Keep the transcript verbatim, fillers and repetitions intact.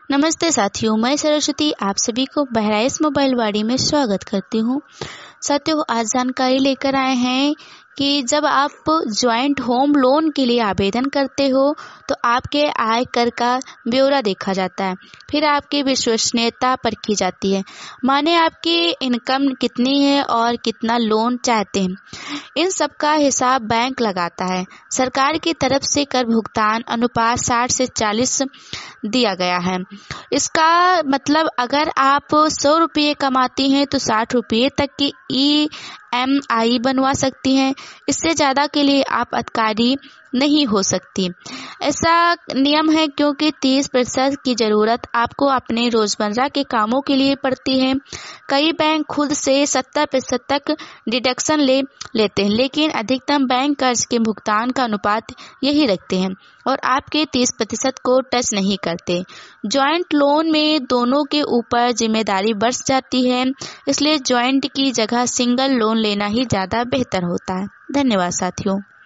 नमस्ते साथियों, मैं सरस्वती आप सभी को बहराइच मोबाइल वाड़ी में स्वागत करती हूँ। साथियों, आज जानकारी लेकर आए हैं कि जब आप ज्वाइंट होम लोन के लिए आवेदन करते हो तो आपके आय कर का ब्यौरा देखा जाता है, फिर आपकी विश्वसनीयता परखी जाती है, माने आपकी इनकम कितनी है और कितना लोन चाहते हैं। इन सब का हिसाब बैंक लगाता है। सरकार की तरफ से कर भुगतान अनुपात साठ से चालीस दिया गया है। इसका मतलब अगर आप सौ रुपये कमाती हैं तो साठ रुपये तक की ई एम आई बनवा सकती हैं। इससे ज़्यादा के लिए आप अधिकारी नहीं हो सकती। ऐसा नियम है क्योंकि तीस प्रतिशत की ज़रूरत आपको अपने रोज़मर्रा के कामों के लिए पड़ती है। कई बैंक खुद से सत्तर प्रतिशत तक डिडक्शन ले लेते हैं, लेकिन अधिकतम बैंक कर्ज के भुगतान का अनुपात यही रखते हैं और आपके तीस प्रतिशत को टच नहीं करते। जॉइंट लोन में दोनों के ऊपर जिम्मेदारी बढ़ जाती है, इसलिए जॉइंट की जगह सिंगल लोन लेना ही ज़्यादा बेहतर होता है। धन्यवाद साथियों।